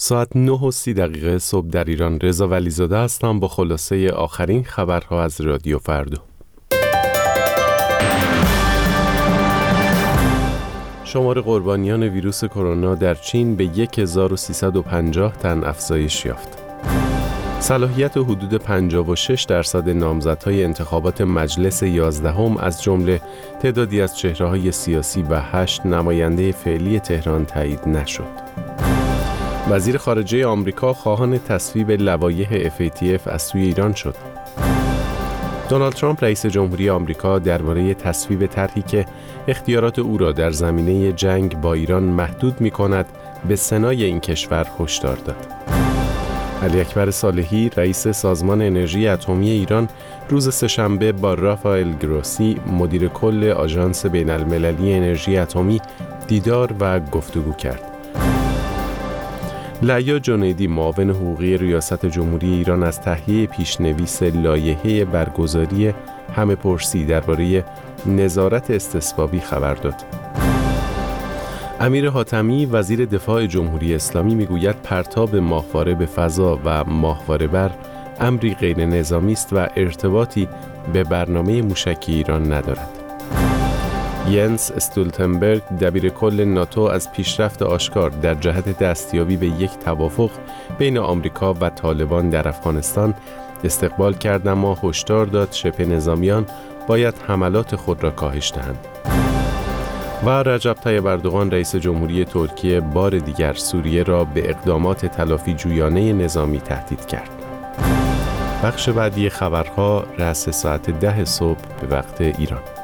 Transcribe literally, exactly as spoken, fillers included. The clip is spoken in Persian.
ساعت نه و سی دقیقه صبح در ایران. رضا ولیزاده هستم با خلاصه آخرین خبرها از رادیو فردا. شمار قربانیان ویروس کرونا در چین به هزار و سیصد و پنجاه تن افزایش یافت. صلاحیت حدود پنجاه و شش درصد نامزدهای انتخابات مجلس یازدهم از جمله تعدادی از چهره‌های سیاسی و هشت نماینده فعلی تهران تایید نشد. وزیر خارجه آمریکا خواهان تصویب لوایح اف ای تی اف از سوی ایران شد. دونالد ترامپ رئیس جمهوری آمریکا درباره تصویب طرحی که اختیارات او را در زمینه جنگ با ایران محدود می‌کند به سنای این کشور هشدار داد. علی اکبر صالحی رئیس سازمان انرژی اتمی ایران روز سه‌شنبه با رافائل گروسی مدیر کل آژانس بین‌المللی انرژی اتمی دیدار و گفتگو کرد. لعیا جنیدی معاون حقوقی ریاست جمهوری ایران از تهیه پیشنویس لایحه برگزاری همه‌پرسی درباره نظارت استثبابی خبر داد. امیر حاتمی وزیر دفاع جمهوری اسلامی میگوید پرتاب ماهواره به فضا و ماهواره بر امری غیر نظامی است و ارتباطی به برنامه موشکی ایران ندارد. ینس استولتنبرگ دبیر کل ناتو از پیشرفت آشکار در جهت دستیابی به یک توافق بین آمریکا و طالبان در افغانستان استقبال کرد، اما هشدار داد شبه نظامیان باید حملات خود را کاهش دهند. و رجب طیب اردوغان رئیس جمهوری ترکیه بار دیگر سوریه را به اقدامات تلافی جویانه نظامی تهدید کرد. بخش بعدی خبرها رأس ساعت ده صبح به وقت ایران.